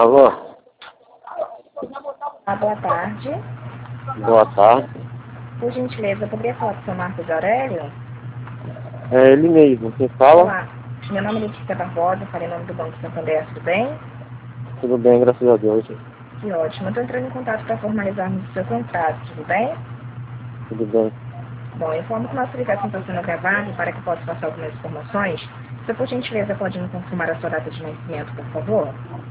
Alô? Boa tarde. Boa tarde. Por gentileza, eu poderia falar com o seu Marcos Aurélio? É ele mesmo. Quem fala? Olá, meu nome é Letícia Barbosa, falei em nome do Banco Santander, tudo bem? Tudo bem, graças a Deus. Que ótimo. Eu estou entrando em contato para formalizarmos o seu contrato, tudo bem? Tudo bem. Bom, eu informo que nossa ligação está sendo gravada e para que possa passar algumas informações, você, por gentileza, pode me confirmar a sua data de nascimento, por favor?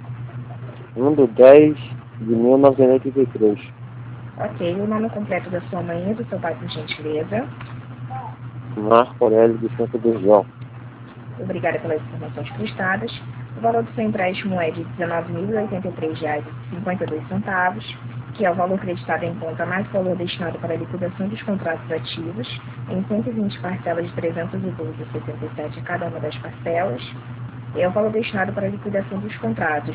1/10/1983. Ok, o nome completo da sua mãe e do seu pai, por gentileza. Marco Aurélio de Santo Gurgel. Obrigada pelas informações prestadas. O valor do seu empréstimo é de R$ 19.083,52, que é o valor creditado em conta mais o valor destinado para a liquidação dos contratos ativos, em 120 parcelas de R$ 312,77 a cada uma das parcelas. É o valor destinado para a liquidação dos contratos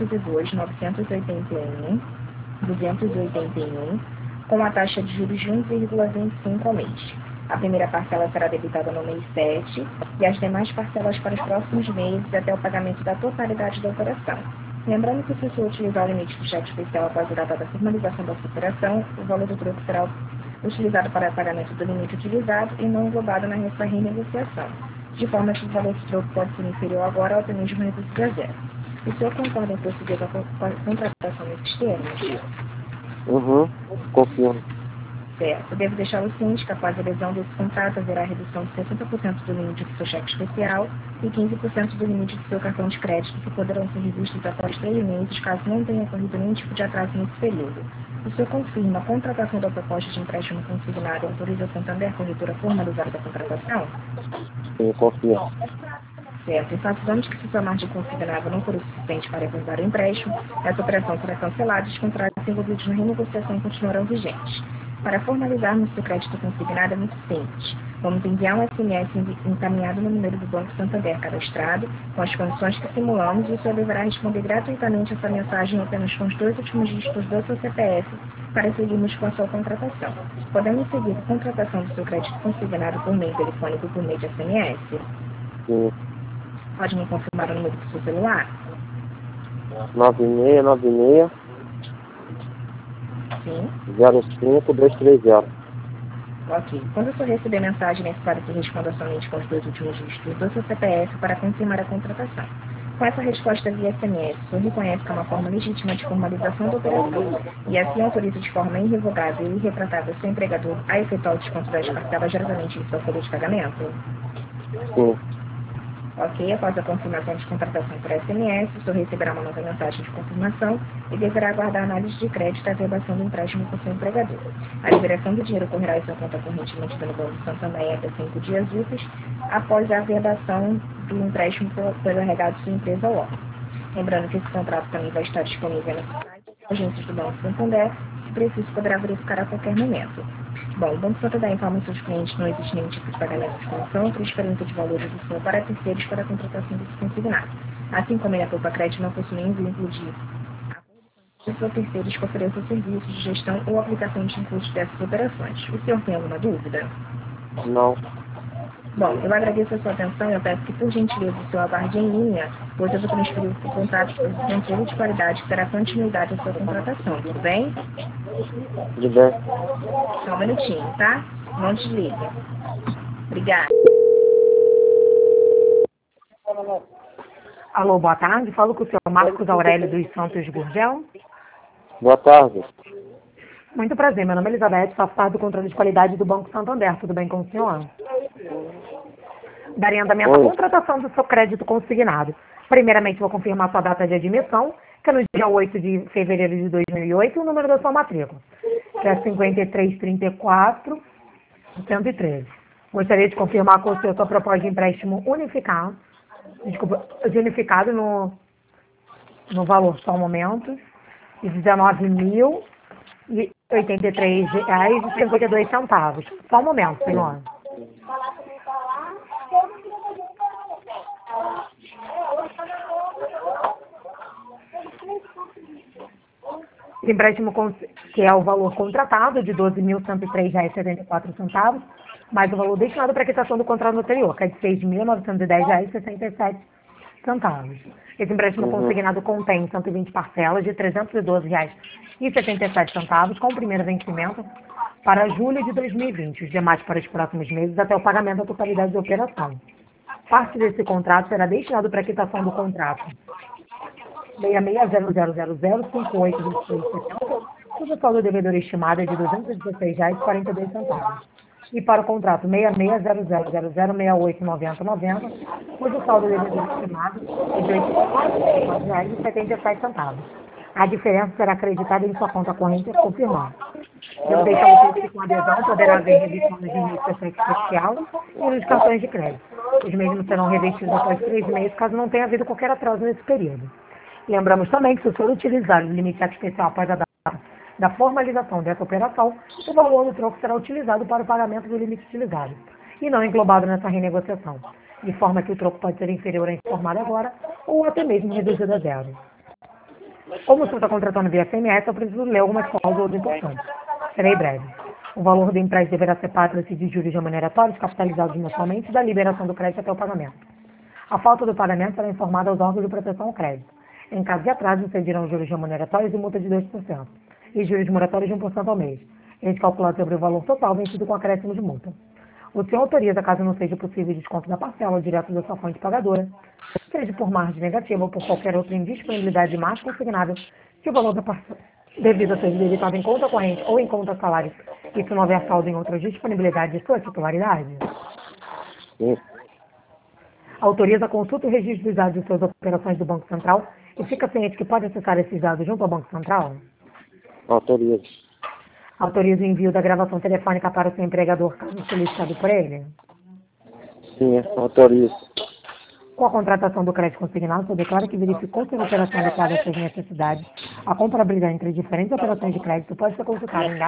202.981, com a taxa de juros de 1,25 ao mês. A primeira parcela será debitada no mês 7 e as demais parcelas para os próximos meses até o pagamento da totalidade da operação. Lembrando que se você utilizar o limite do cheque especial após a data da formalização da sua operação, o valor do troco será utilizado para o pagamento do limite utilizado e não englobado na sua renegociação, de forma que o valor do troco pode ser inferior agora ou até mesmo reduzir a zero. O senhor concorda em prosseguir com a contratação nesses termos? Confirmo. Certo. Devo deixar o ciente que após a adesão desse contrato haverá redução de 60% do limite do seu cheque especial e 15% do limite do seu cartão de crédito, que poderão ser revistos após 3 meses, caso não tenha ocorrido nenhum tipo de atraso nesse período. O senhor confirma a contratação da proposta de empréstimo consignado e autoriza a Santander Corretora formalizada da contratação? Sim, confirmo. Certo. Enfatizamos que se sua margem consignada não for o suficiente para acordar o empréstimo, essa operação será cancelada e os contratos envolvidos na renegociação continuarão vigentes. Para formalizarmos seu crédito consignado é muito simples. Vamos enviar um SMS encaminhado no número do Banco Santander cadastrado, com as condições que simulamos, e o senhor deverá responder gratuitamente essa mensagem apenas com os 2 últimos dígitos do seu CPF para seguirmos com a sua contratação. Podemos seguir a contratação do seu crédito consignado por meio telefônico por meio de SMS? Sim. Pode me confirmar o número do seu celular? 9696 Sim. 05230. Ok. Quando o senhor receber mensagem, necessário que responda somente com os 2 últimos dígitos do seu CPF para confirmar a contratação. Com essa resposta via SMS, o senhor reconhece que é uma forma legítima de formalização da operação e assim autoriza de forma irrevogável e irretratável seu empregador a efetuar o desconto das parcelas diretamente em sua folha de pagamento? Sim. Ok, após a confirmação de contratação por SMS, o senhor receberá uma nova mensagem de confirmação e deverá aguardar a análise de crédito e a verbação do empréstimo por seu empregador. A liberação do dinheiro ocorrerá em sua conta corrente mantida no Banco Santander até 5 dias úteis após a verbação do empréstimo pelo encarregado de sua empresa ou órgão. Lembrando que esse contrato também vai estar disponível no site das agências do Banco Santander, se preciso poderá verificar a qualquer momento. Bom, o Banco Santander informa aos seus clientes que não existe nenhum tipo de pagamento de comissão ou transferência de valores do senhor para terceiros para a contratação desse consignado. Assim como ele, a Poupa Crédito, não possui nenhum vínculo de acordo ou terceiros que ofereçam serviços de gestão ou aplicação de impostos dessas operações. O senhor tem alguma dúvida? Não. Bom, eu agradeço a sua atenção e eu peço que, por gentileza, o senhor aguarde em linha, pois eu vou transferir o contrato para o controle de qualidade que dará continuidade à sua contratação, tudo bem? Tudo bem. Só um minutinho, tá? Não desliga. Obrigada. Alô, boa tarde. Falo com o senhor Marcos Aurélio dos Santos Gurgel. Boa tarde. Muito prazer, meu nome é Elizabeth, faço parte do controle de qualidade do Banco Santander. Tudo bem com o senhor? Daria andamento à Oi. contratação do seu crédito consignado. Primeiramente, vou confirmar sua data de admissão, que é no dia 8 de fevereiro de 2008, e o número da sua matrícula, que é 5334-113. Gostaria de confirmar com o senhor sua proposta de empréstimo unificado, no valor, só um momento, de R$ 19.083,52. Só um momento, senhor. Esse empréstimo, que é o valor contratado de R$ 12.103,74, mais o valor destinado para a quitação do contrato anterior, que é de R$ 6.910,67. Esse empréstimo consignado contém 120 parcelas de R$ 312,77 com o primeiro vencimento para julho de 2020, os demais para os próximos meses até o pagamento da totalidade da operação. Parte desse contrato será destinado para a quitação do contrato 660000582670, cujo saldo devedor estimado é de R$ 216,42. E para o contrato 660000689090, cujo saldo devedor estimado é de R$ 8,77. A diferença será acreditada em sua conta corrente e confirmada. Devo deixar você com adesão, poderá haver revisão nos limites da cheque especial e nos cartões de crédito. Os mesmos serão revestidos após 3 meses, caso não tenha havido qualquer atraso nesse período. Lembramos também que, se for utilizar o limite cheque especial após a data da formalização dessa operação, o valor do troco será utilizado para o pagamento do limite utilizado, e não englobado nessa renegociação, de forma que o troco pode ser inferior à informada agora, ou até mesmo reduzido a zero. Como o senhor está contratando via SMS, eu preciso ler algumas cláusulas importantes. Serei breve. O valor do empréstimo deverá ser pátria de juros remuneratórios capitalizados mensalmente da liberação do crédito até o pagamento. A falta do pagamento será informada aos órgãos de proteção ao crédito. Em caso de atraso, incidirão juros remuneratórios e multa de 2%, e juros moratórios de 1% ao mês, eles calculados sobre o valor total vencido com acréscimo de multa. O senhor autoriza, caso não seja possível desconto da parcela direto da sua fonte pagadora, seja por margem negativa ou por qualquer outra indisponibilidade de margem consignável, que o valor da parcela devido a ser debitado em conta corrente ou em conta salário, e se não houver saldo em outra disponibilidade de sua titularidade. Sim. Autoriza a consulta e registro dos dados de suas operações do Banco Central e fica ciente que pode acessar esses dados junto ao Banco Central. Autorizo. Autoriza o envio da gravação telefônica para o seu empregador, caso solicitado por ele. Sim, autorizo. Com a contratação do crédito consignado, você declara que verificou se a operação adequada às suas necessidades. A comparabilidade entre diferentes operações de crédito pode ser consultada em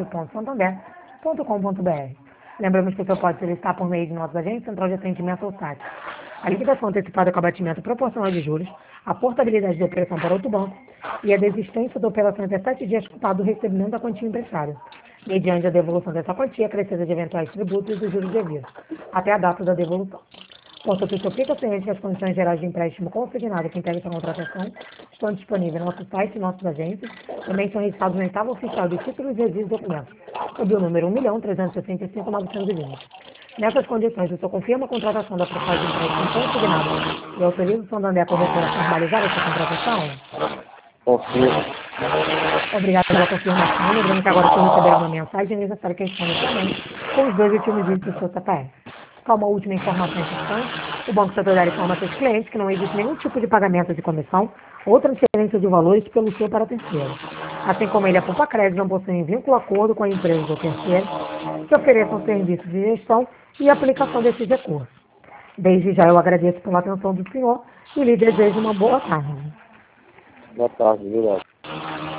www.santander.com.br. Lembramos que o senhor pode solicitar por meio de nossos agentes, central de atendimento ou site. A liquidação antecipada com abatimento proporcional de juros, a portabilidade da operação para outro banco e a desistência da operação até 7 dias contado do recebimento da quantia emprestada, mediante a devolução dessa quantia acrescida de eventuais tributos e dos juros devidos, até a data da devolução. Contanto, o senhor fica ciente que as condições gerais de empréstimo consignado que integram essa contratação estão disponíveis no nosso site e nossas agências, também são registrados no oitavo oficial de títulos e exigos documentos, sob o número 1.365.920. Nessas condições, o senhor confirma a contratação da proposta de empréstimo consignado e autoriza o Santander Corretora a formalizar essa contratação? Confirmo. Obrigado pela confirmação. Lembrando que agora o senhor receberá uma mensagem necessária que responda também com os 2 últimos dígitos do seu CPF. Só uma última informação importante: o Banco Santander informa a seus clientes que não existe nenhum tipo de pagamento de comissão ou transferência de valores pelo seu para terceiro. Assim como ele, a Poupa Crédito não possui vínculo acordo com a empresa ou terceiro que ofereçam serviços de gestão e aplicação desses recursos. Desde já eu agradeço pela atenção do senhor e lhe desejo uma boa tarde. Boa tarde, obrigado.